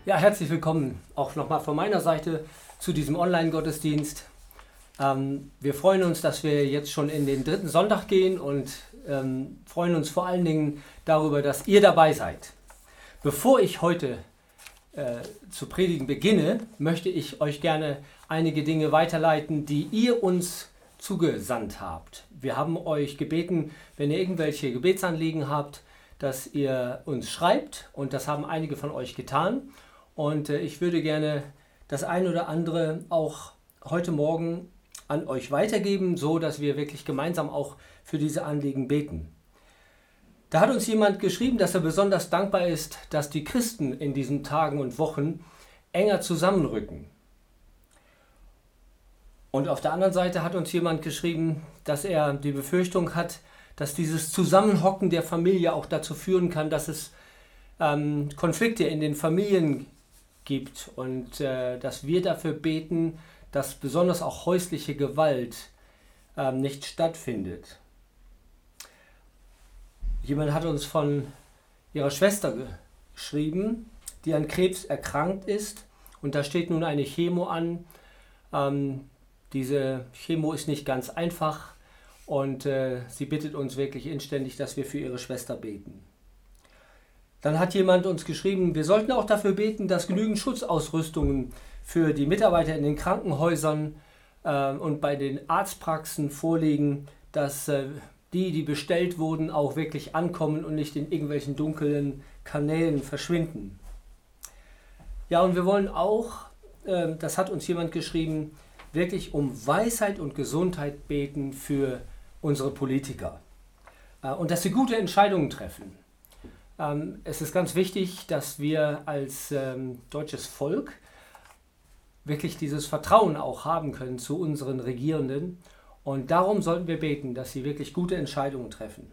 Ja, herzlich willkommen auch nochmal von meiner Seite zu diesem Online-Gottesdienst. Wir freuen uns, dass wir jetzt schon in den 3. Sonntag gehen und freuen uns vor allen Dingen darüber, dass ihr dabei seid. Bevor ich heute zu predigen beginne, möchte ich euch gerne einige Dinge weiterleiten, die ihr uns zugesandt habt. Wir haben euch gebeten, wenn ihr irgendwelche Gebetsanliegen habt, dass ihr uns schreibt, und das haben einige von euch getan. Und ich würde gerne das ein oder andere auch heute Morgen an euch weitergeben, so dass wir wirklich gemeinsam auch für diese Anliegen beten. Da hat uns jemand geschrieben, dass er besonders dankbar ist, dass die Christen in diesen Tagen und Wochen enger zusammenrücken. Und auf der anderen Seite hat uns jemand geschrieben, dass er die Befürchtung hat, dass dieses Zusammenhocken der Familie auch dazu führen kann, dass es Konflikte in den Familien gibt und dass wir dafür beten, dass besonders auch häusliche Gewalt nicht stattfindet. Jemand hat uns von ihrer Schwester geschrieben, die an Krebs erkrankt ist, und da steht nun eine Chemo an. Diese Chemo ist nicht ganz einfach, und sie bittet uns wirklich inständig, dass wir für ihre Schwester beten. Dann hat jemand uns geschrieben, wir sollten auch dafür beten, dass genügend Schutzausrüstungen für die Mitarbeiter in den Krankenhäusern und bei den Arztpraxen vorliegen, dass die bestellt wurden, auch wirklich ankommen und nicht in irgendwelchen dunklen Kanälen verschwinden. Ja, und wir wollen auch, das hat uns jemand geschrieben, wirklich um Weisheit und Gesundheit beten für unsere Politiker und dass sie gute Entscheidungen treffen. Es ist ganz wichtig, dass wir als deutsches Volk wirklich dieses Vertrauen auch haben können zu unseren Regierenden, und darum sollten wir beten, dass sie wirklich gute Entscheidungen treffen.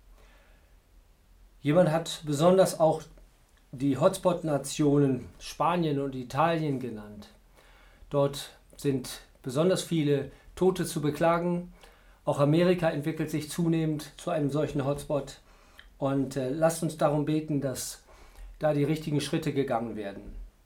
Jemand hat besonders auch die Hotspot-Nationen Spanien und Italien genannt. Dort sind besonders viele Tote zu beklagen. Auch Amerika entwickelt sich zunehmend zu einem solchen Hotspot. Und lasst uns darum beten, dass da die richtigen Schritte gegangen werden.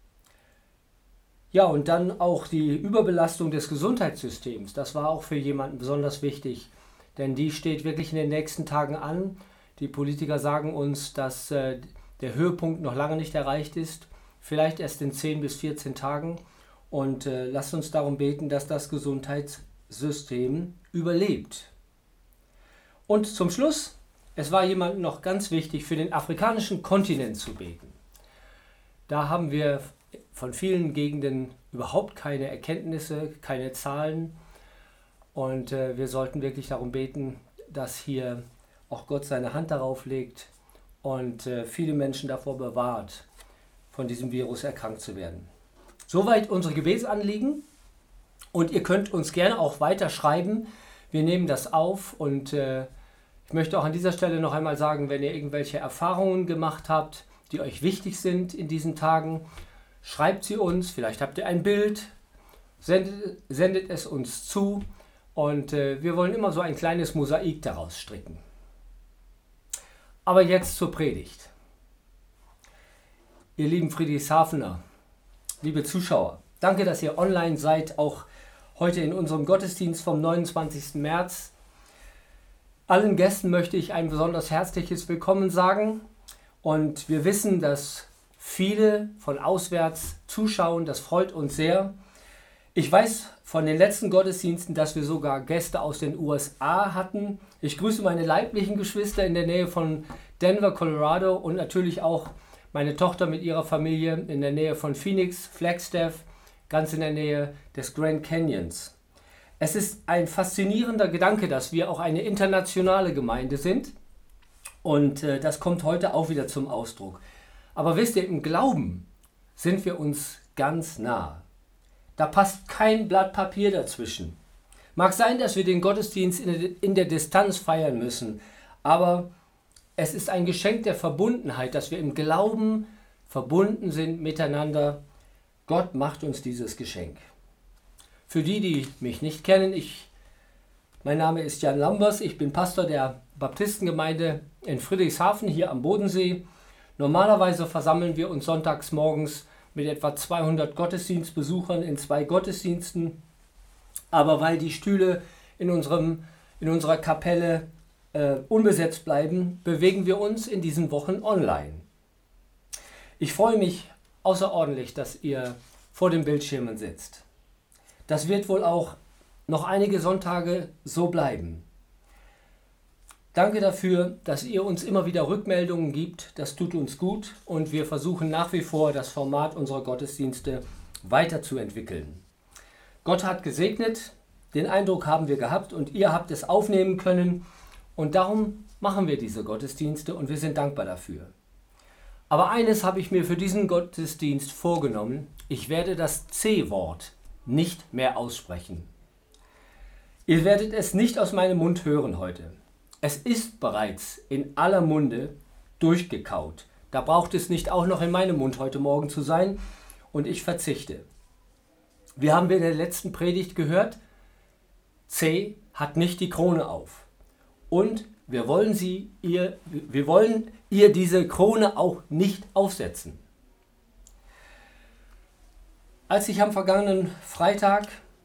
Ja, und dann auch die Überbelastung des Gesundheitssystems. Das war auch für jemanden besonders wichtig, denn die steht wirklich in den nächsten Tagen an. Die Politiker sagen uns, dass der Höhepunkt noch lange nicht erreicht ist, vielleicht erst in 10 bis 14 Tagen. Und lasst uns darum beten, dass das Gesundheitssystem überlebt. Und zum Schluss, es war jemandem noch ganz wichtig, für den afrikanischen Kontinent zu beten. Da haben wir von vielen Gegenden überhaupt keine Erkenntnisse, keine Zahlen. Und wir sollten wirklich darum beten, dass hier auch Gott seine Hand darauf legt und viele Menschen davor bewahrt, von diesem Virus erkrankt zu werden. Soweit unsere Gebetsanliegen. Und ihr könnt uns gerne auch weiter schreiben. Wir nehmen das auf, und ich möchte auch an dieser Stelle noch einmal sagen, wenn ihr irgendwelche Erfahrungen gemacht habt, die euch wichtig sind in diesen Tagen, schreibt sie uns, vielleicht habt ihr ein Bild, sendet es uns zu, und wir wollen immer so ein kleines Mosaik daraus stricken. Aber jetzt zur Predigt. Ihr lieben Friedrichshafener, liebe Zuschauer, danke, dass ihr online seid, auch heute in unserem Gottesdienst vom 29. März. Allen Gästen möchte ich ein besonders herzliches Willkommen sagen, und wir wissen, dass viele von auswärts zuschauen, das freut uns sehr. Ich weiß von den letzten Gottesdiensten, dass wir sogar Gäste aus den USA hatten. Ich grüße meine leiblichen Geschwister in der Nähe von Denver, Colorado, und natürlich auch meine Tochter mit ihrer Familie in der Nähe von Phoenix, Flagstaff, ganz in der Nähe des Grand Canyons. Es ist ein faszinierender Gedanke, dass wir auch eine internationale Gemeinde sind, und das kommt heute auch wieder zum Ausdruck. Aber wisst ihr, im Glauben sind wir uns ganz nah. Da passt kein Blatt Papier dazwischen. Mag sein, dass wir den Gottesdienst in der Distanz feiern müssen, aber es ist ein Geschenk der Verbundenheit, dass wir im Glauben verbunden sind miteinander. Gott macht uns dieses Geschenk. Für die, die mich nicht kennen, mein Name ist Jan Lambers, ich bin Pastor der Baptistengemeinde in Friedrichshafen hier am Bodensee. Normalerweise versammeln wir uns sonntags morgens mit etwa 200 Gottesdienstbesuchern in 2 Gottesdiensten. Aber weil die Stühle in unserer Kapelle unbesetzt bleiben, bewegen wir uns in diesen Wochen online. Ich freue mich außerordentlich, dass ihr vor den Bildschirmen sitzt. Das wird wohl auch noch einige Sonntage so bleiben. Danke dafür, dass ihr uns immer wieder Rückmeldungen gibt. Das tut uns gut und wir versuchen nach wie vor, das Format unserer Gottesdienste weiterzuentwickeln. Gott hat gesegnet, den Eindruck haben wir gehabt und ihr habt es aufnehmen können und darum machen wir diese Gottesdienste und wir sind dankbar dafür. Aber eines habe ich mir für diesen Gottesdienst vorgenommen: Ich werde das C-Wort nicht mehr aussprechen. Ihr werdet es nicht aus meinem Mund hören heute. Es ist bereits in aller Munde durchgekaut. Da braucht es nicht auch noch in meinem Mund heute Morgen zu sein und ich verzichte. Wir haben in der letzten Predigt gehört, C hat nicht die Krone auf. Und wir wollen ihr diese Krone auch nicht aufsetzen. Als ich am vergangenen Freitag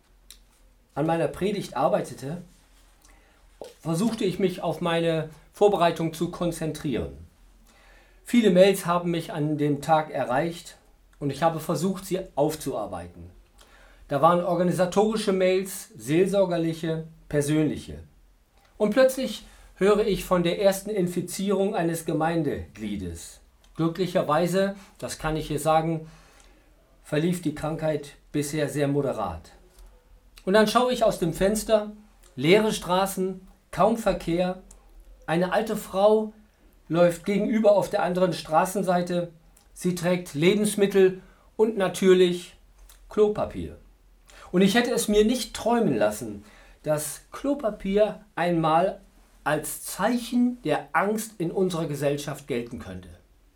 an meiner Predigt arbeitete, versuchte ich mich auf meine Vorbereitung zu konzentrieren. Viele Mails haben mich an dem Tag erreicht und ich habe versucht, sie aufzuarbeiten. Da waren organisatorische Mails, seelsorgerliche, persönliche. Und plötzlich höre ich von der ersten Infizierung eines Gemeindegliedes. Glücklicherweise, das kann ich hier sagen, verlief die Krankheit bisher sehr moderat. Und dann schaue ich aus dem Fenster, leere Straßen, kaum Verkehr. Eine alte Frau läuft gegenüber auf der anderen Straßenseite. Sie trägt Lebensmittel und natürlich Klopapier. Und ich hätte es mir nicht träumen lassen, dass Klopapier einmal als Zeichen der Angst in unserer Gesellschaft gelten könnte.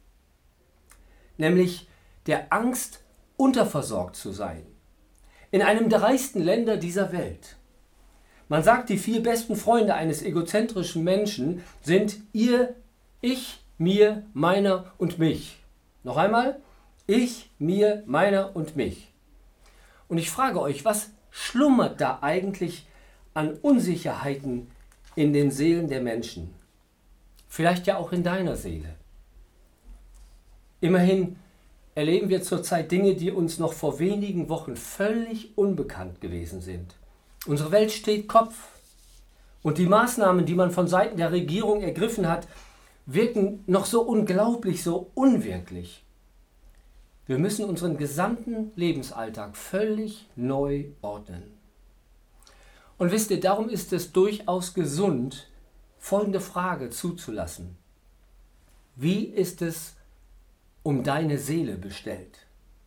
Nämlich der Angst, unterversorgt zu sein. In einem der reichsten Länder dieser Welt. Man sagt, die 4 besten Freunde eines egozentrischen Menschen sind ihr, ich, mir, meiner und mich. Noch einmal, ich, mir, meiner und mich. Und ich frage euch, was schlummert da eigentlich an Unsicherheiten in den Seelen der Menschen? Vielleicht ja auch in deiner Seele. Immerhin erleben wir zurzeit Dinge, die uns noch vor wenigen Wochen völlig unbekannt gewesen sind. Unsere Welt steht Kopf und die Maßnahmen, die man von Seiten der Regierung ergriffen hat, wirken noch so unglaublich, so unwirklich. Wir müssen unseren gesamten Lebensalltag völlig neu ordnen. Und wisst ihr, darum ist es durchaus gesund, folgende Frage zuzulassen. Wie ist es um deine Seele bestellt?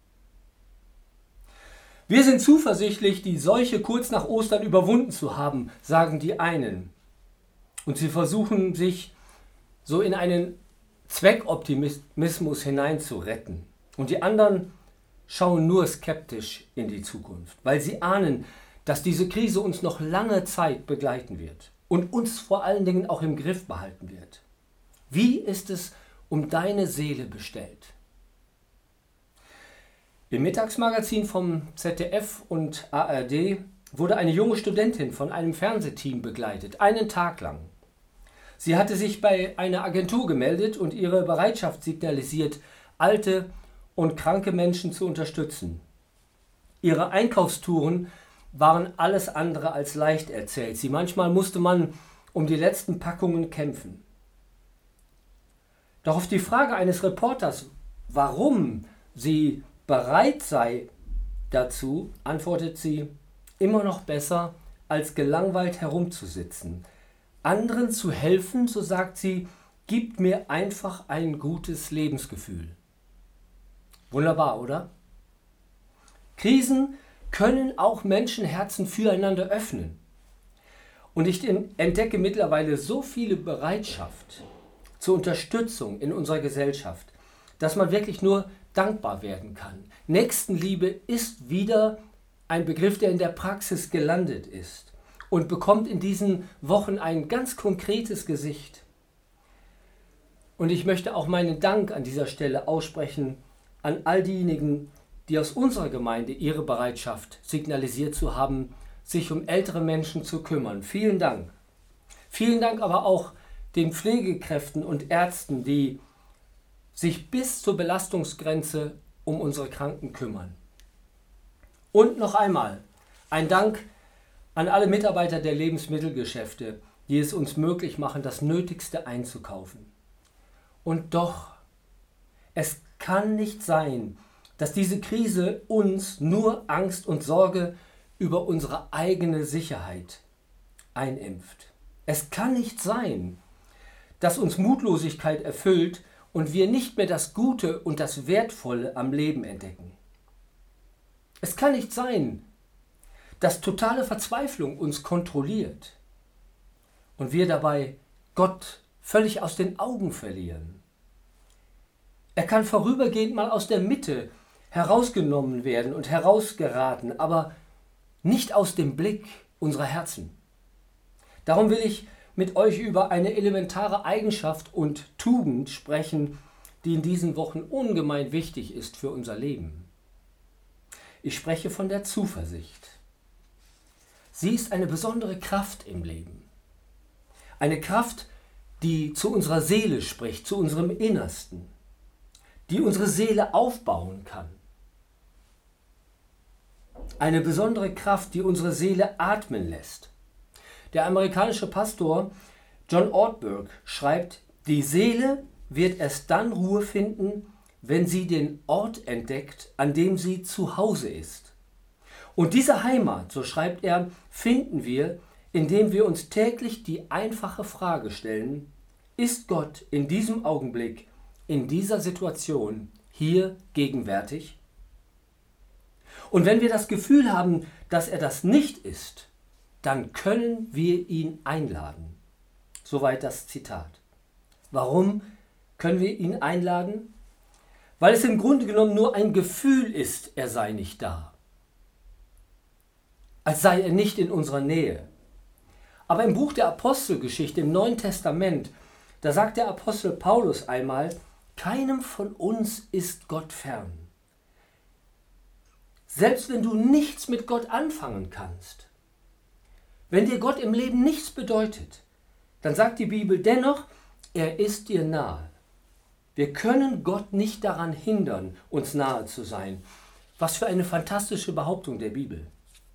Wir sind zuversichtlich, die Seuche kurz nach Ostern überwunden zu haben, sagen die einen. Und sie versuchen sich so in einen Zweckoptimismus hineinzuretten. Und die anderen schauen nur skeptisch in die Zukunft, weil sie ahnen, dass diese Krise uns noch lange Zeit begleiten wird und uns vor allen Dingen auch im Griff behalten wird. Wie ist es um deine Seele bestellt? Im Mittagsmagazin vom ZDF und ARD wurde eine junge Studentin von einem Fernsehteam begleitet, einen Tag lang. Sie hatte sich bei einer Agentur gemeldet und ihre Bereitschaft signalisiert, alte und kranke Menschen zu unterstützen. Ihre Einkaufstouren waren alles andere als leicht erzählt. Manchmal musste man um die letzten Packungen kämpfen. Doch auf die Frage eines Reporters, warum sie bereit sei dazu, antwortet sie, immer noch besser, als gelangweilt herumzusitzen. Anderen zu helfen, so sagt sie, gibt mir einfach ein gutes Lebensgefühl. Wunderbar, oder? Krisen können auch Menschenherzen füreinander öffnen. Und ich entdecke mittlerweile so viele Bereitschaft zur Unterstützung in unserer Gesellschaft, dass man wirklich nur dankbar werden kann. Nächstenliebe ist wieder ein Begriff, der in der Praxis gelandet ist und bekommt in diesen Wochen ein ganz konkretes Gesicht. Und ich möchte auch meinen Dank an dieser Stelle aussprechen an all diejenigen, die aus unserer Gemeinde ihre Bereitschaft signalisiert zu haben, sich um ältere Menschen zu kümmern. Vielen Dank. Vielen Dank aber auch den Pflegekräften und Ärzten, die sich bis zur Belastungsgrenze um unsere Kranken kümmern. Und noch einmal ein Dank an alle Mitarbeiter der Lebensmittelgeschäfte, die es uns möglich machen, das Nötigste einzukaufen. Und doch, es kann nicht sein, dass diese Krise uns nur Angst und Sorge über unsere eigene Sicherheit einimpft. Es kann nicht sein, dass uns Mutlosigkeit erfüllt und wir nicht mehr das Gute und das Wertvolle am Leben entdecken. Es kann nicht sein, dass totale Verzweiflung uns kontrolliert und wir dabei Gott völlig aus den Augen verlieren. Er kann vorübergehend mal aus der Mitte herausgenommen werden und herausgeraten, aber nicht aus dem Blick unserer Herzen. Darum will ich mit euch über eine elementare Eigenschaft und Tugend sprechen, die in diesen Wochen ungemein wichtig ist für unser Leben. Ich spreche von der Zuversicht. Sie ist eine besondere Kraft im Leben. Eine Kraft, die zu unserer Seele spricht, zu unserem Innersten, die unsere Seele aufbauen kann. Eine besondere Kraft, die unsere Seele atmen lässt. Der amerikanische Pastor John Ortberg schreibt, die Seele wird erst dann Ruhe finden, wenn sie den Ort entdeckt, an dem sie zu Hause ist. Und diese Heimat, so schreibt er, finden wir, indem wir uns täglich die einfache Frage stellen, ist Gott in diesem Augenblick, in dieser Situation hier gegenwärtig? Und wenn wir das Gefühl haben, dass er das nicht ist, dann können wir ihn einladen. Soweit das Zitat. Warum können wir ihn einladen? Weil es im Grunde genommen nur ein Gefühl ist, er sei nicht da. Als sei er nicht in unserer Nähe. Aber im Buch der Apostelgeschichte, im Neuen Testament, da sagt der Apostel Paulus einmal, keinem von uns ist Gott fern. Selbst wenn du nichts mit Gott anfangen kannst, wenn dir Gott im Leben nichts bedeutet, dann sagt die Bibel dennoch, er ist dir nahe. Wir können Gott nicht daran hindern, uns nahe zu sein. Was für eine fantastische Behauptung der Bibel.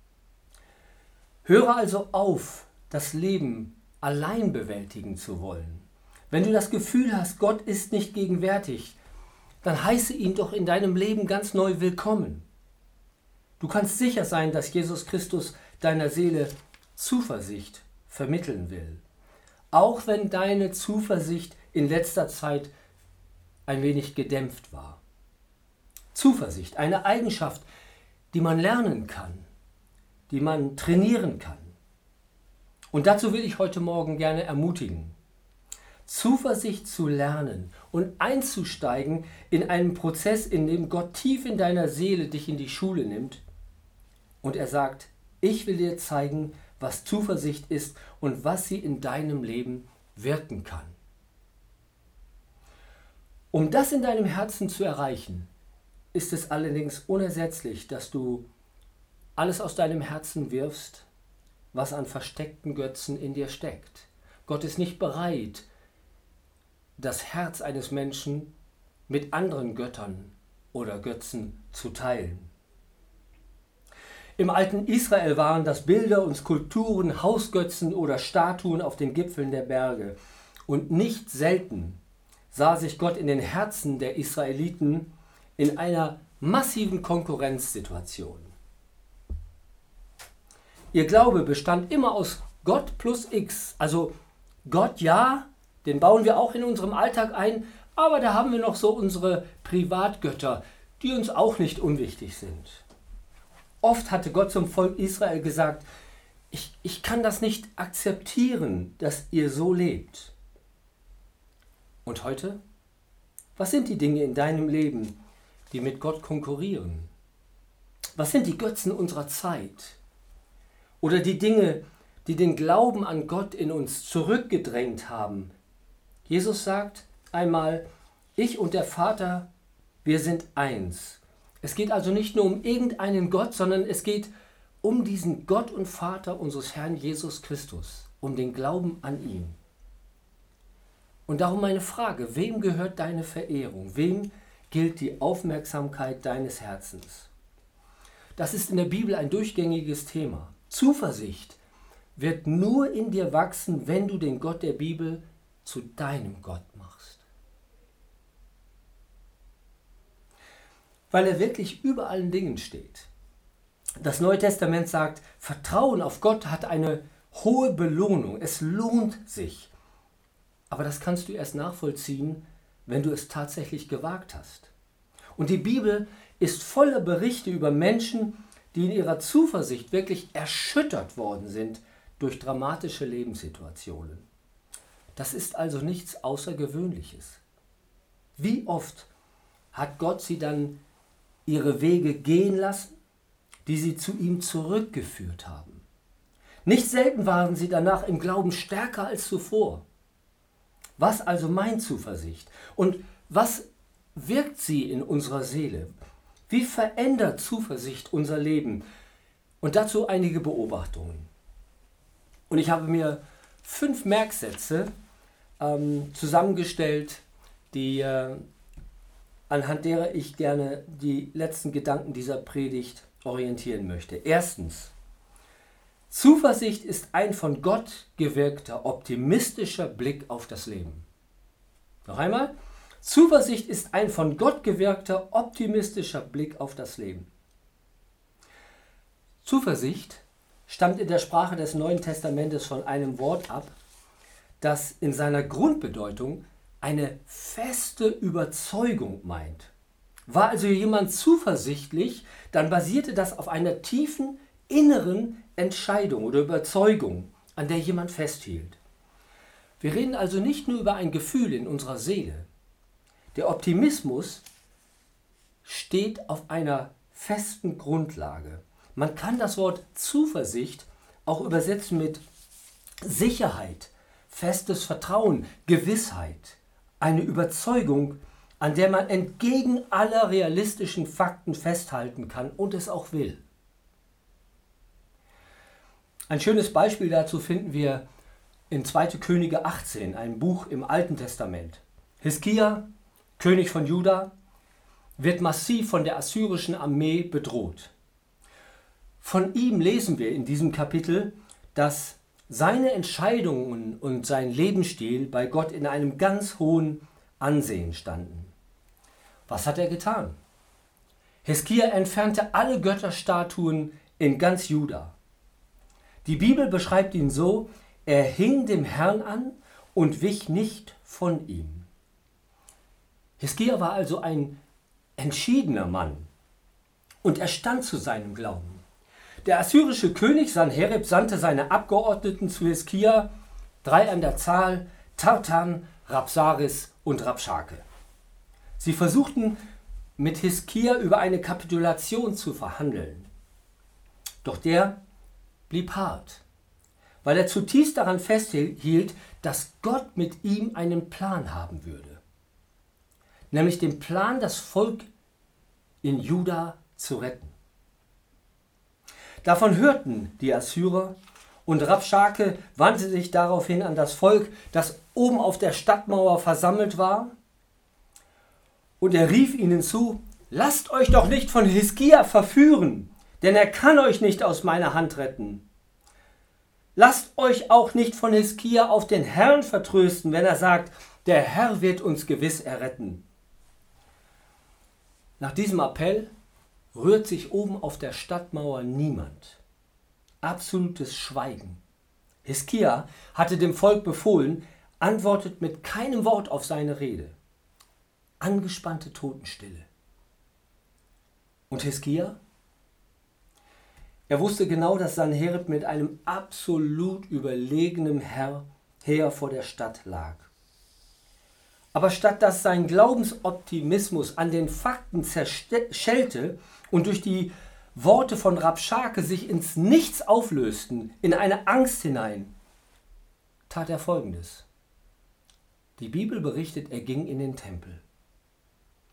Höre also auf, das Leben allein bewältigen zu wollen. Wenn du das Gefühl hast, Gott ist nicht gegenwärtig, dann heiße ihn doch in deinem Leben ganz neu willkommen. Du kannst sicher sein, dass Jesus Christus deiner Seele Zuversicht vermitteln will. Auch wenn deine Zuversicht in letzter Zeit ein wenig gedämpft war. Zuversicht, eine Eigenschaft, die man lernen kann, die man trainieren kann. Und dazu will ich heute Morgen gerne ermutigen, Zuversicht zu lernen und einzusteigen in einen Prozess, in dem Gott tief in deiner Seele dich in die Schule nimmt und er sagt, ich will dir zeigen, was Zuversicht ist und was sie in deinem Leben wirken kann. Um das in deinem Herzen zu erreichen, ist es allerdings unersetzlich, dass du alles aus deinem Herzen wirfst, was an versteckten Götzen in dir steckt. Gott ist nicht bereit, das Herz eines Menschen mit anderen Göttern oder Götzen zu teilen. Im alten Israel waren das Bilder und Skulpturen, Hausgötzen oder Statuen auf den Gipfeln der Berge. Und nicht selten sah sich Gott in den Herzen der Israeliten in einer massiven Konkurrenzsituation. Ihr Glaube bestand immer aus Gott plus X. Also Gott, ja, den bauen wir auch in unserem Alltag ein, aber da haben wir noch so unsere Privatgötter, die uns auch nicht unwichtig sind. Oft hatte Gott zum Volk Israel gesagt, ich kann das nicht akzeptieren, dass ihr so lebt. Und heute? Was sind die Dinge in deinem Leben, die mit Gott konkurrieren? Was sind die Götzen unserer Zeit? Oder die Dinge, die den Glauben an Gott in uns zurückgedrängt haben? Jesus sagt einmal, ich und der Vater, wir sind eins. Es geht also nicht nur um irgendeinen Gott, sondern es geht um diesen Gott und Vater unseres Herrn Jesus Christus, um den Glauben an ihn. Und darum meine Frage, wem gehört deine Verehrung? Wem gilt die Aufmerksamkeit deines Herzens? Das ist in der Bibel ein durchgängiges Thema. Zuversicht wird nur in dir wachsen, wenn du den Gott der Bibel zu deinem Gott machst. Weil er wirklich über allen Dingen steht. Das Neue Testament sagt, Vertrauen auf Gott hat eine hohe Belohnung. Es lohnt sich. Aber das kannst du erst nachvollziehen, wenn du es tatsächlich gewagt hast. Und die Bibel ist voller Berichte über Menschen, die in ihrer Zuversicht wirklich erschüttert worden sind durch dramatische Lebenssituationen. Das ist also nichts Außergewöhnliches. Wie oft hat Gott sie dann ihre Wege gehen lassen, die sie zu ihm zurückgeführt haben? Nicht selten waren sie danach im Glauben stärker als zuvor. Was also meint Zuversicht? Und was wirkt sie in unserer Seele? Wie verändert Zuversicht unser Leben? Und dazu einige Beobachtungen. Und ich habe mir 5 Merksätze zusammengestellt, anhand derer ich gerne die letzten Gedanken dieser Predigt orientieren möchte. Erstens, Zuversicht ist ein von Gott gewirkter, optimistischer Blick auf das Leben. Noch einmal. Zuversicht ist ein von Gott gewirkter, optimistischer Blick auf das Leben. Zuversicht stammt in der Sprache des Neuen Testamentes von einem Wort ab, das in seiner Grundbedeutung eine feste Überzeugung meint. War also jemand zuversichtlich, dann basierte das auf einer tiefen inneren Entscheidung oder Überzeugung, an der jemand festhielt. Wir reden also nicht nur über ein Gefühl in unserer Seele. Der Optimismus steht auf einer festen Grundlage. Man kann das Wort Zuversicht auch übersetzen mit Sicherheit, festes Vertrauen, Gewissheit, eine Überzeugung, an der man entgegen aller realistischen Fakten festhalten kann und es auch will. Ein schönes Beispiel dazu finden wir in 2. Könige 18, einem Buch im Alten Testament. Hiskia, König von Juda, wird massiv von der assyrischen Armee bedroht. Von ihm lesen wir in diesem Kapitel, dass seine Entscheidungen und sein Lebensstil bei Gott in einem ganz hohen Ansehen standen. Was hat er getan? Hiskia entfernte alle Götterstatuen in ganz Juda. Die Bibel beschreibt ihn so: Er hing dem Herrn an und wich nicht von ihm. Hiskia war also ein entschiedener Mann und er stand zu seinem Glauben. Der assyrische König Sanherib sandte seine Abgeordneten zu Hiskia, 3 an der Zahl: Tartan, Rabsaris und Rabschake. Sie versuchten mit Hiskia über eine Kapitulation zu verhandeln. Doch der blieb hart, weil er zutiefst daran festhielt, dass Gott mit ihm einen Plan haben würde. Nämlich den Plan, das Volk in Juda zu retten. Davon hörten die Assyrer und Rabschake wandte sich daraufhin an das Volk, das oben auf der Stadtmauer versammelt war, und er rief ihnen zu: Lasst euch doch nicht von Hiskia verführen, denn er kann euch nicht aus meiner Hand retten. Lasst euch auch nicht von Hiskia auf den Herrn vertrösten, wenn er sagt, der Herr wird uns gewiss erretten. Nach diesem Appell rührt sich oben auf der Stadtmauer niemand. Absolutes Schweigen. Hiskia hatte dem Volk befohlen, antwortet mit keinem Wort auf seine Rede. Angespannte Totenstille. Und Hiskia? Er wusste genau, dass Sanherib mit einem absolut überlegenen Heer vor der Stadt lag. Aber statt dass sein Glaubensoptimismus an den Fakten zerschellte und durch die Worte von Rabschake sich ins Nichts auflösten, in eine Angst hinein, tat er Folgendes. Die Bibel berichtet, er ging in den Tempel.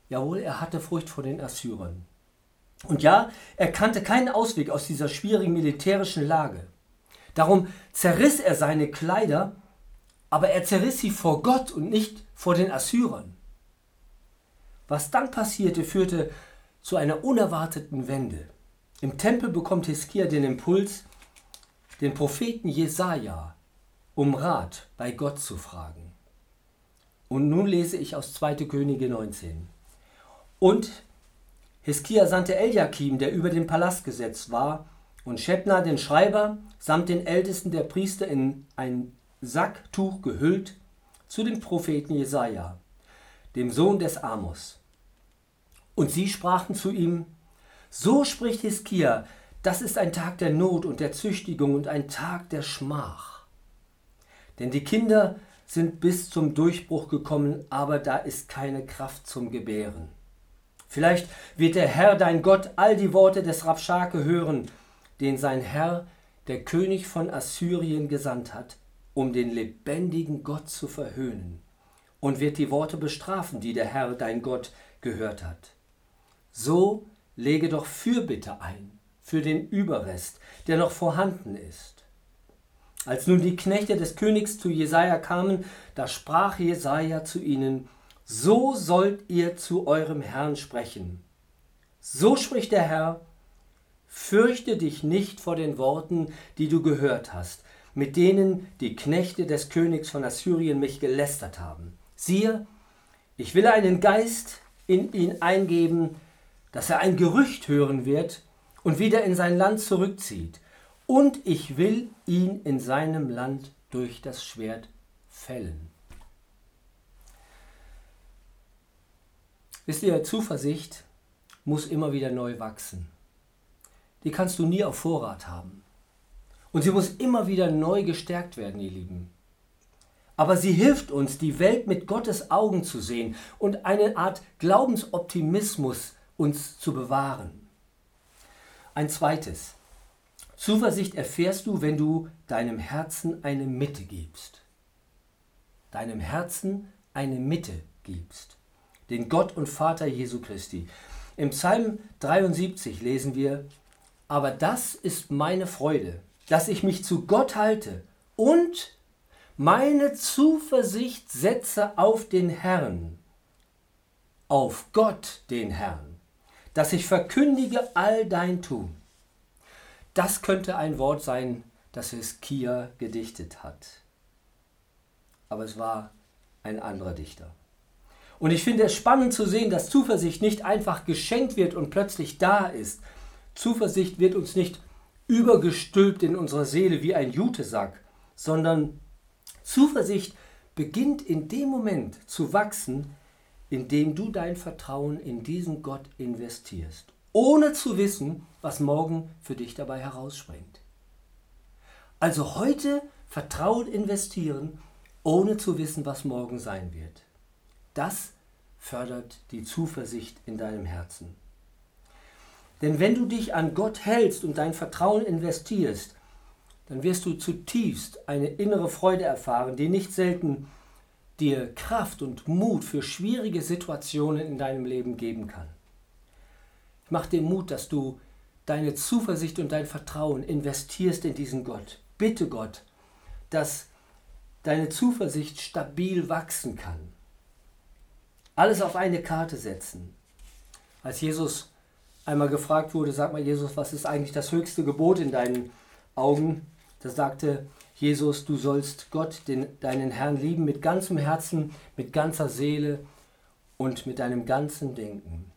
Jawohl, er hatte Furcht vor den Assyrern. Und ja, er kannte keinen Ausweg aus dieser schwierigen militärischen Lage. Darum zerriss er seine Kleider, aber er zerriss sie vor Gott und nicht vor den Assyrern. Was dann passierte, führte zu einer unerwarteten Wende. Im Tempel bekommt Hiskia den Impuls, den Propheten Jesaja um Rat bei Gott zu fragen. Und nun lese ich aus 2. Könige 19. Und Hiskia sandte Eliakim, der über den Palast gesetzt war, und Schebna, den Schreiber, samt den Ältesten der Priester in ein Sacktuch gehüllt, zu dem Propheten Jesaja, dem Sohn des Amos. Und sie sprachen zu ihm: So spricht Hiskia, das ist ein Tag der Not und der Züchtigung und ein Tag der Schmach. Denn die Kinder sind bis zum Durchbruch gekommen, aber da ist keine Kraft zum Gebären. Vielleicht wird der Herr, dein Gott, all die Worte des Rabschake hören, den sein Herr, der König von Assyrien, gesandt hat, um den lebendigen Gott zu verhöhnen, und wird die Worte bestrafen, die der Herr, dein Gott, gehört hat. So lege doch Fürbitte ein für den Überrest, der noch vorhanden ist. Als nun die Knechte des Königs zu Jesaja kamen, da sprach Jesaja zu ihnen: So sollt ihr zu eurem Herrn sprechen. So spricht der Herr: Fürchte dich nicht vor den Worten, die du gehört hast, mit denen die Knechte des Königs von Assyrien mich gelästert haben. Siehe, ich will einen Geist in ihn eingeben, dass er ein Gerücht hören wird und wieder in sein Land zurückzieht. Und ich will ihn in seinem Land durch das Schwert fällen. Wisst ihr, Zuversicht muss immer wieder neu wachsen. Die kannst du nie auf Vorrat haben. Und sie muss immer wieder neu gestärkt werden, ihr Lieben. Aber sie hilft uns, die Welt mit Gottes Augen zu sehen und eine Art Glaubensoptimismus uns zu bewahren. Ein zweites. Zuversicht erfährst du, wenn du deinem Herzen eine Mitte gibst. Deinem Herzen eine Mitte gibst. Den Gott und Vater Jesu Christi. Im Psalm 73 lesen wir: Aber das ist meine Freude, dass ich mich zu Gott halte und meine Zuversicht setze auf den Herrn, auf Gott den Herrn, dass ich verkündige all dein Tun. Das könnte ein Wort sein, das Hiskia gedichtet hat. Aber es war ein anderer Dichter. Und ich finde es spannend zu sehen, dass Zuversicht nicht einfach geschenkt wird und plötzlich da ist. Zuversicht wird uns nicht übergestülpt in unserer Seele wie ein Jutesack, sondern Zuversicht beginnt in dem Moment zu wachsen, in dem du dein Vertrauen in diesen Gott investierst, ohne zu wissen, was morgen für dich dabei herausspringt. Also heute Vertrauen investieren, ohne zu wissen, was morgen sein wird. Das fördert die Zuversicht in deinem Herzen. Denn wenn du dich an Gott hältst und dein Vertrauen investierst, dann wirst du zutiefst eine innere Freude erfahren, die nicht selten dir Kraft und Mut für schwierige Situationen in deinem Leben geben kann. Ich mache dir Mut, dass du deine Zuversicht und dein Vertrauen investierst in diesen Gott. Bitte Gott, dass deine Zuversicht stabil wachsen kann. Alles auf eine Karte setzen. Als Jesus einmal gefragt wurde: Sag mal Jesus, was ist eigentlich das höchste Gebot in deinen Augen? Da sagte Jesus: Du sollst Gott, deinen Herrn, lieben mit ganzem Herzen, mit ganzer Seele und mit deinem ganzen Denken.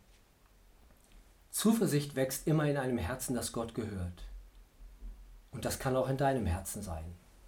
Zuversicht wächst immer in einem Herzen, das Gott gehört. Und das kann auch in deinem Herzen sein.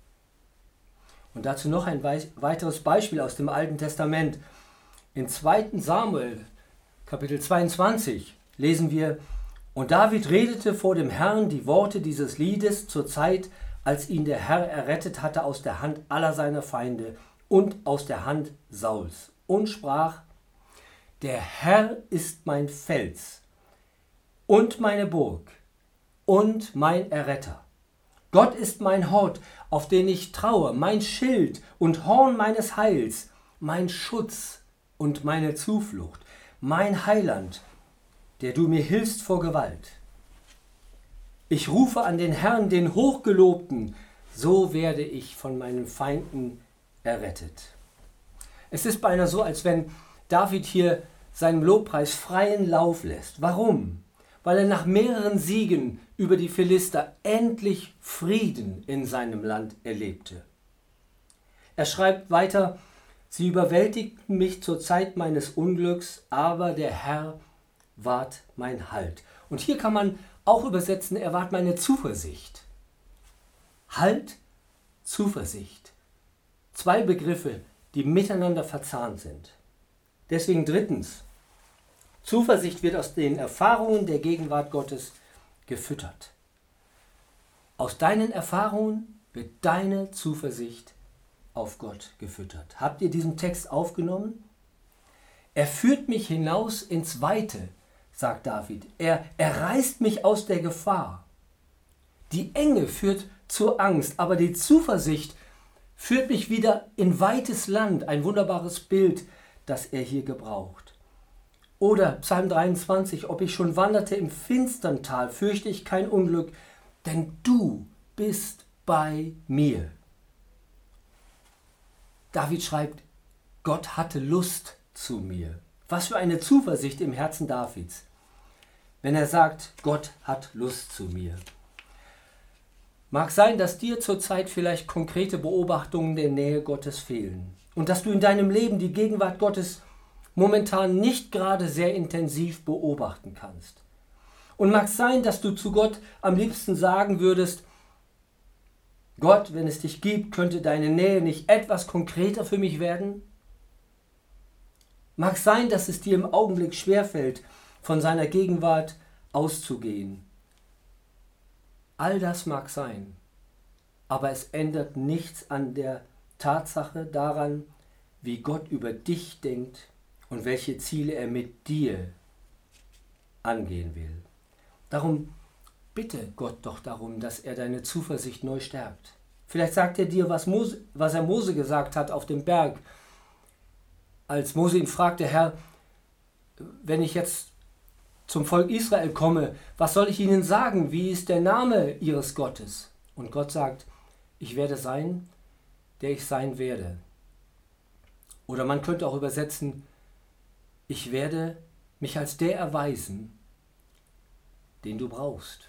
Und dazu noch ein weiteres Beispiel aus dem Alten Testament. In 2. Samuel, Kapitel 22, lesen wir: Und David redete vor dem Herrn die Worte dieses Liedes zur Zeit, als ihn der Herr errettet hatte aus der Hand aller seiner Feinde und aus der Hand Sauls, und sprach: Der Herr ist mein Fels und meine Burg und mein Erretter. Gott ist mein Hort, auf den ich traue, mein Schild und Horn meines Heils, mein Schutz und meine Zuflucht, mein Heiland, der du mir hilfst vor Gewalt. Ich rufe an den Herrn, den Hochgelobten, so werde ich von meinen Feinden errettet. Es ist beinahe so, als wenn David hier seinem Lobpreis freien Lauf lässt. Warum? Weil er nach mehreren Siegen über die Philister endlich Frieden in seinem Land erlebte. Er schreibt weiter: Sie überwältigten mich zur Zeit meines Unglücks, aber der Herr ward mein Halt. Und hier kann man auch übersetzen, er ward meine Zuversicht. Halt, Zuversicht. Zwei Begriffe, die miteinander verzahnt sind. Deswegen drittens, Zuversicht wird aus den Erfahrungen der Gegenwart Gottes gefüttert. Aus deinen Erfahrungen wird deine Zuversicht auf Gott gefüttert. Habt ihr diesen Text aufgenommen? Er führt mich hinaus ins Weite, sagt David. Er reißt mich aus der Gefahr. Die Enge führt zur Angst, aber die Zuversicht führt mich wieder in weites Land. Ein wunderbares Bild, das er hier gebraucht. Oder Psalm 23, ob ich schon wanderte im finstern Tal, fürchte ich kein Unglück, denn du bist bei mir. David schreibt, Gott hatte Lust zu mir. Was für eine Zuversicht im Herzen Davids, wenn er sagt, Gott hat Lust zu mir. Mag sein, dass dir zurzeit vielleicht konkrete Beobachtungen der Nähe Gottes fehlen und dass du in deinem Leben die Gegenwart Gottes momentan nicht gerade sehr intensiv beobachten kannst. Und mag sein, dass du zu Gott am liebsten sagen würdest, Gott, wenn es dich gibt, könnte deine Nähe nicht etwas konkreter für mich werden? Mag sein, dass es dir im Augenblick schwerfällt, von seiner Gegenwart auszugehen. All das mag sein, aber es ändert nichts an der Tatsache daran, wie Gott über dich denkt und welche Ziele er mit dir angehen will. Darum bitte Gott doch darum, dass er deine Zuversicht neu stärkt. Vielleicht sagt er dir, was er Mose gesagt hat auf dem Berg, als Mose ihn fragte, Herr, wenn ich jetzt zum Volk Israel komme, was soll ich ihnen sagen? Wie ist der Name ihres Gottes? Und Gott sagt, ich werde sein, der ich sein werde. Oder man könnte auch übersetzen, ich werde mich als der erweisen, den du brauchst.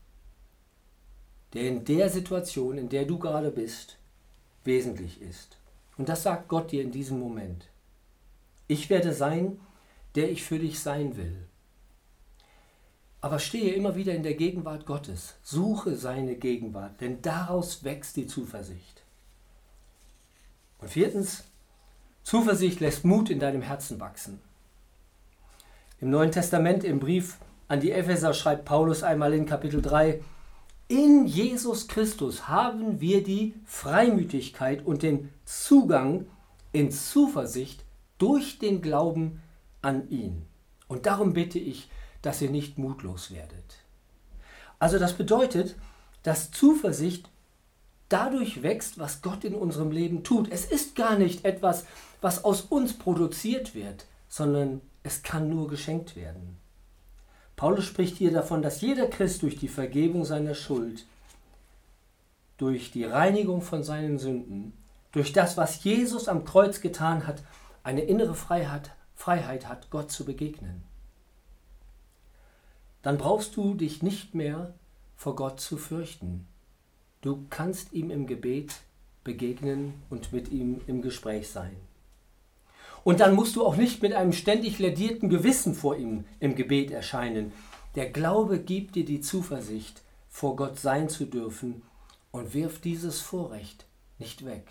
Der in der Situation, in der du gerade bist, wesentlich ist. Und das sagt Gott dir in diesem Moment. Ich werde sein, der ich für dich sein will. Aber stehe immer wieder in der Gegenwart Gottes. Suche seine Gegenwart, denn daraus wächst die Zuversicht. Und viertens, Zuversicht lässt Mut in deinem Herzen wachsen. Im Neuen Testament, im Brief an die Epheser, schreibt Paulus einmal in Kapitel 3, in Jesus Christus haben wir die Freimütigkeit und den Zugang in Zuversicht durch den Glauben an ihn. Und darum bitte ich, dass ihr nicht mutlos werdet. Also das bedeutet, dass Zuversicht dadurch wächst, was Gott in unserem Leben tut. Es ist gar nicht etwas, was aus uns produziert wird, sondern es kann nur geschenkt werden. Paulus spricht hier davon, dass jeder Christ durch die Vergebung seiner Schuld, durch die Reinigung von seinen Sünden, durch das, was Jesus am Kreuz getan hat, eine innere Freiheit hat, Gott zu begegnen. Dann brauchst du dich nicht mehr vor Gott zu fürchten. Du kannst ihm im Gebet begegnen und mit ihm im Gespräch sein. Und dann musst du auch nicht mit einem ständig lädierten Gewissen vor ihm im Gebet erscheinen. Der Glaube gibt dir die Zuversicht, vor Gott sein zu dürfen und wirft dieses Vorrecht nicht weg.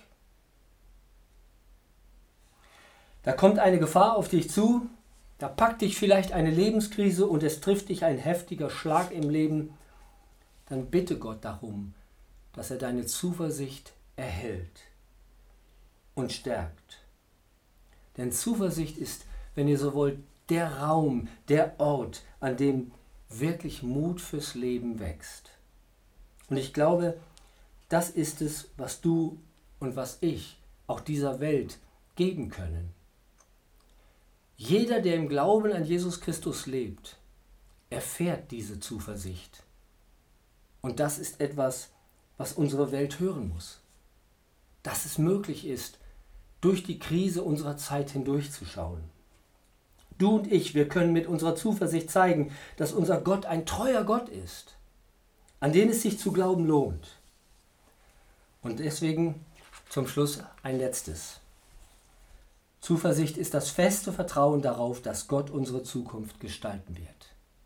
Da kommt eine Gefahr auf dich zu, da packt dich vielleicht eine Lebenskrise und es trifft dich ein heftiger Schlag im Leben. Dann bitte Gott darum, dass er deine Zuversicht erhält und stärkt. Denn Zuversicht ist, wenn ihr so wollt, der Raum, der Ort, an dem wirklich Mut fürs Leben wächst. Und ich glaube, das ist es, was du und was ich auch dieser Welt geben können. Jeder, der im Glauben an Jesus Christus lebt, erfährt diese Zuversicht. Und das ist etwas, was unsere Welt hören muss. Dass es möglich ist, durch die Krise unserer Zeit hindurchzuschauen. Du und ich, wir können mit unserer Zuversicht zeigen, dass unser Gott ein treuer Gott ist, an den es sich zu glauben lohnt. Und deswegen zum Schluss ein letztes. Zuversicht ist das feste Vertrauen darauf, dass Gott unsere Zukunft gestalten wird.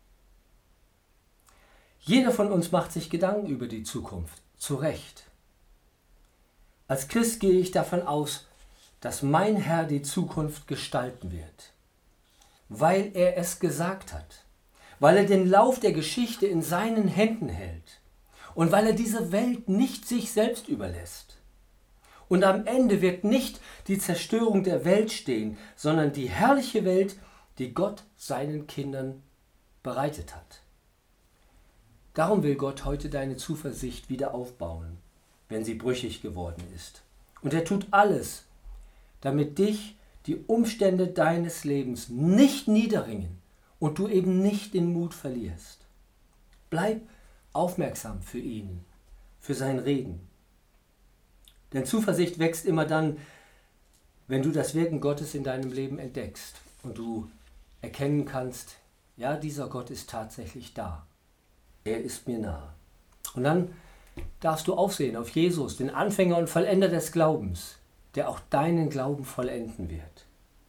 Jeder von uns macht sich Gedanken über die Zukunft, zu Recht. Als Christ gehe ich davon aus, dass mein Herr die Zukunft gestalten wird, weil er es gesagt hat, weil er den Lauf der Geschichte in seinen Händen hält und weil er diese Welt nicht sich selbst überlässt. Und am Ende wird nicht die Zerstörung der Welt stehen, sondern die herrliche Welt, die Gott seinen Kindern bereitet hat. Darum will Gott heute deine Zuversicht wieder aufbauen, wenn sie brüchig geworden ist. Und er tut alles, damit dich die Umstände deines Lebens nicht niederringen und du eben nicht den Mut verlierst. Bleib aufmerksam für ihn, für sein Reden. Denn Zuversicht wächst immer dann, wenn du das Wirken Gottes in deinem Leben entdeckst und du erkennen kannst, ja, dieser Gott ist tatsächlich da. Er ist mir nahe. Und dann darfst du aufsehen auf Jesus, den Anfänger und Vollender des Glaubens, der auch deinen Glauben vollenden wird.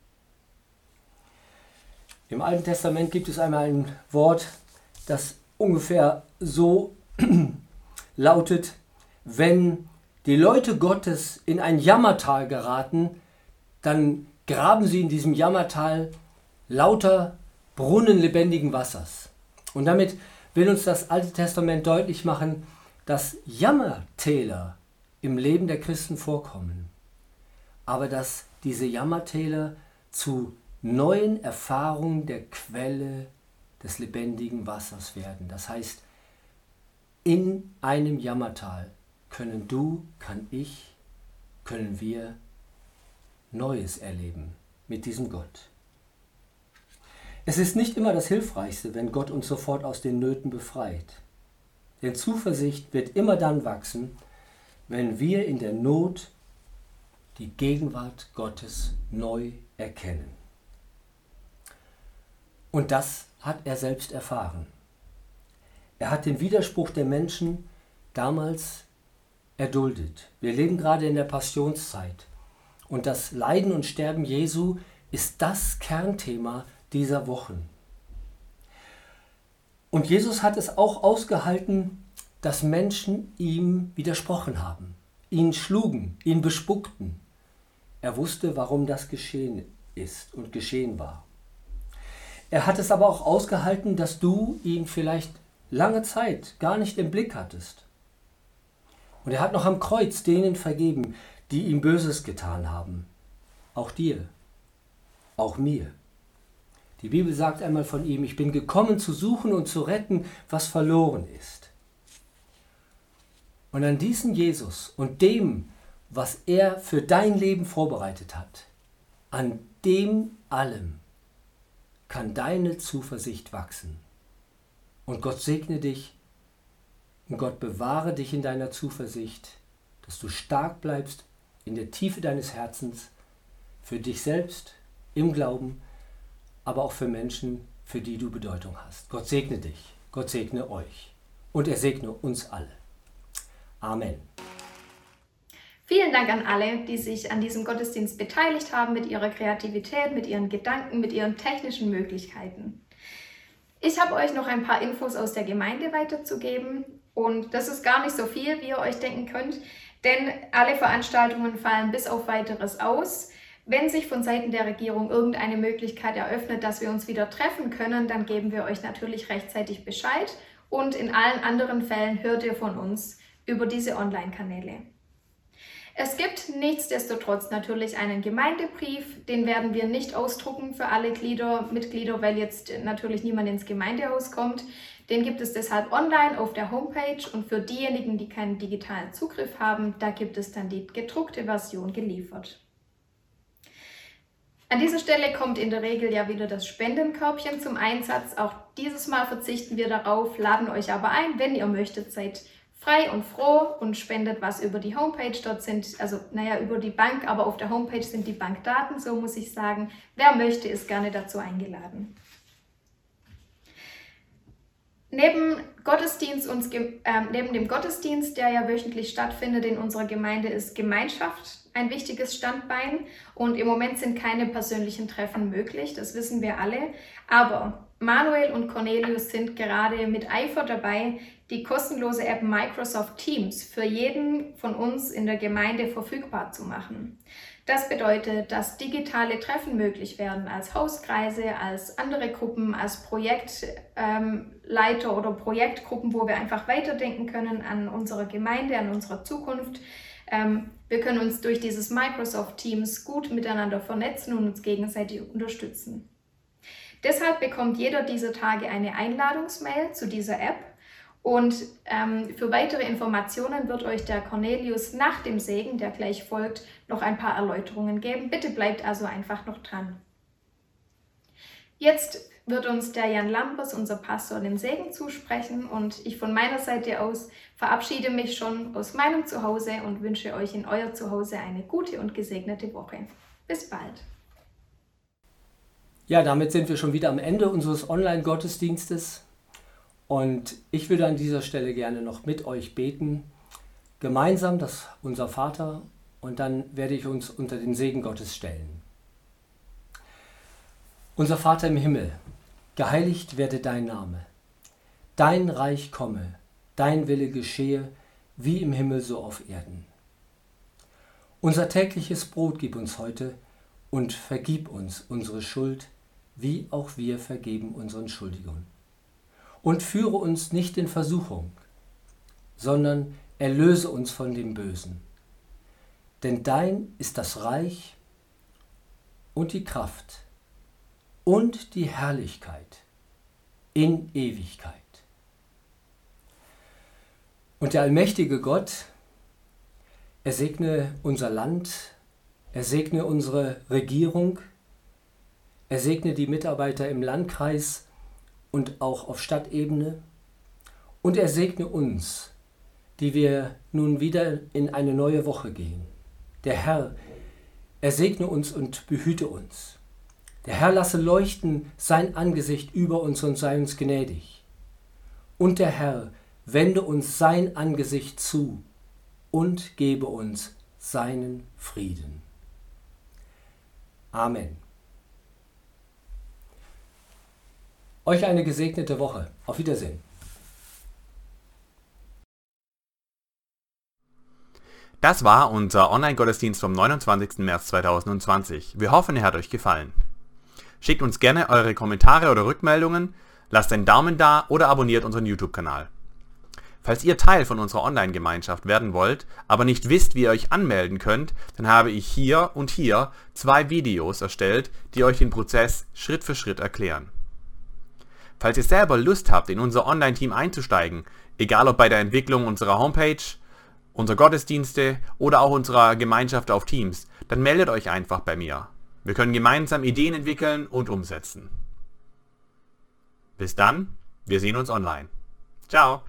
Im Alten Testament gibt es einmal ein Wort, das ungefähr so lautet: Wenn die Leute Gottes in ein Jammertal geraten, dann graben sie in diesem Jammertal lauter Brunnen lebendigen Wassers. Und damit will uns das Alte Testament deutlich machen, dass Jammertäler im Leben der Christen vorkommen, aber dass diese Jammertäler zu neuen Erfahrungen der Quelle des lebendigen Wassers werden. Das heißt, in einem Jammertal können du, kann ich, können wir Neues erleben mit diesem Gott. Es ist nicht immer das Hilfreichste, wenn Gott uns sofort aus den Nöten befreit. Denn Zuversicht wird immer dann wachsen, wenn wir in der Not die Gegenwart Gottes neu erkennen. Und das hat er selbst erfahren. Er hat den Widerspruch der Menschen damals erduldet. Wir leben gerade in der Passionszeit. Und das Leiden und Sterben Jesu ist das Kernthema dieser Wochen. Und Jesus hat es auch ausgehalten, dass Menschen ihm widersprochen haben, ihn schlugen, ihn bespuckten. Er wusste, warum das geschehen ist und geschehen war. Er hat es aber auch ausgehalten, dass du ihn vielleicht lange Zeit gar nicht im Blick hattest. Und er hat noch am Kreuz denen vergeben, die ihm Böses getan haben. Auch dir, auch mir. Die Bibel sagt einmal von ihm: Ich bin gekommen zu suchen und zu retten, was verloren ist. Und an diesen Jesus und dem, was er für dein Leben vorbereitet hat, an dem allem kann deine Zuversicht wachsen. Und Gott segne dich und Gott bewahre dich in deiner Zuversicht, dass du stark bleibst in der Tiefe deines Herzens, für dich selbst, im Glauben, aber auch für Menschen, für die du Bedeutung hast. Gott segne dich, Gott segne euch und er segne uns alle. Amen. Vielen Dank an alle, die sich an diesem Gottesdienst beteiligt haben, mit ihrer Kreativität, mit ihren Gedanken, mit ihren technischen Möglichkeiten. Ich habe euch noch ein paar Infos aus der Gemeinde weiterzugeben und das ist gar nicht so viel, wie ihr euch denken könnt, denn alle Veranstaltungen fallen bis auf Weiteres aus. Wenn sich von Seiten der Regierung irgendeine Möglichkeit eröffnet, dass wir uns wieder treffen können, dann geben wir euch natürlich rechtzeitig Bescheid und in allen anderen Fällen hört ihr von uns über diese Online-Kanäle. Es gibt nichtsdestotrotz natürlich einen Gemeindebrief, den werden wir nicht ausdrucken für alle Mitglieder, weil jetzt natürlich niemand ins Gemeindehaus kommt. Den gibt es deshalb online auf der Homepage und für diejenigen, die keinen digitalen Zugriff haben, da gibt es dann die gedruckte Version geliefert. An dieser Stelle kommt in der Regel ja wieder das Spendenkörbchen zum Einsatz. Auch dieses Mal verzichten wir darauf, laden euch aber ein, wenn ihr möchtet, seid frei und froh und spendet was über die Homepage. Dort sind, über die Bank, aber auf der Homepage sind die Bankdaten, so muss ich sagen. Wer möchte, ist gerne dazu eingeladen. Neben dem Gottesdienst, der ja wöchentlich stattfindet in unserer Gemeinde, ist Gemeinschaft ein wichtiges Standbein. Und im Moment sind keine persönlichen Treffen möglich, das wissen wir alle. Aber Manuel und Cornelius sind gerade mit Eifer dabei, die kostenlose App Microsoft Teams für jeden von uns in der Gemeinde verfügbar zu machen. Das bedeutet, dass digitale Treffen möglich werden als Hauskreise, als andere Gruppen, als Projektleiter oder Projektgruppen, wo wir einfach weiterdenken können an unserer Gemeinde, an unserer Zukunft. Wir können uns durch dieses Microsoft Teams gut miteinander vernetzen und uns gegenseitig unterstützen. Deshalb bekommt jeder dieser Tage eine Einladungsmail zu dieser App. Und für weitere Informationen wird euch der Cornelius nach dem Segen, der gleich folgt, noch ein paar Erläuterungen geben. Bitte bleibt also einfach noch dran. Jetzt wird uns der Jan Lampers, unser Pastor, den Segen zusprechen und ich von meiner Seite aus verabschiede mich schon aus meinem Zuhause und wünsche euch in euer Zuhause eine gute und gesegnete Woche. Bis bald. Ja, damit sind wir schon wieder am Ende unseres Online-Gottesdienstes. Und ich würde an dieser Stelle gerne noch mit euch beten, gemeinsam das Unser Vater, und dann werde ich uns unter den Segen Gottes stellen. Unser Vater im Himmel, geheiligt werde dein Name. Dein Reich komme, dein Wille geschehe, wie im Himmel so auf Erden. Unser tägliches Brot gib uns heute und vergib uns unsere Schuld, wie auch wir vergeben unseren Schuldigern. Und führe uns nicht in Versuchung, sondern erlöse uns von dem Bösen. Denn dein ist das Reich und die Kraft und die Herrlichkeit in Ewigkeit. Und der allmächtige Gott, er segne unser Land, er segne unsere Regierung, er segne die Mitarbeiter im Landkreis und auch auf Stadtebene. Und er segne uns, die wir nun wieder in eine neue Woche gehen. Der Herr, er segne uns und behüte uns. Der Herr lasse leuchten sein Angesicht über uns und sei uns gnädig. Und der Herr wende uns sein Angesicht zu und gebe uns seinen Frieden. Amen. Euch eine gesegnete Woche. Auf Wiedersehen. Das war unser Online-Gottesdienst vom 29. März 2020. Wir hoffen, er hat euch gefallen. Schickt uns gerne eure Kommentare oder Rückmeldungen, lasst einen Daumen da oder abonniert unseren YouTube-Kanal. Falls ihr Teil von unserer Online-Gemeinschaft werden wollt, aber nicht wisst, wie ihr euch anmelden könnt, dann habe ich hier und hier 2 Videos erstellt, die euch den Prozess Schritt für Schritt erklären. Falls ihr selber Lust habt, in unser Online-Team einzusteigen, egal ob bei der Entwicklung unserer Homepage, unserer Gottesdienste oder auch unserer Gemeinschaft auf Teams, dann meldet euch einfach bei mir. Wir können gemeinsam Ideen entwickeln und umsetzen. Bis dann, wir sehen uns online. Ciao!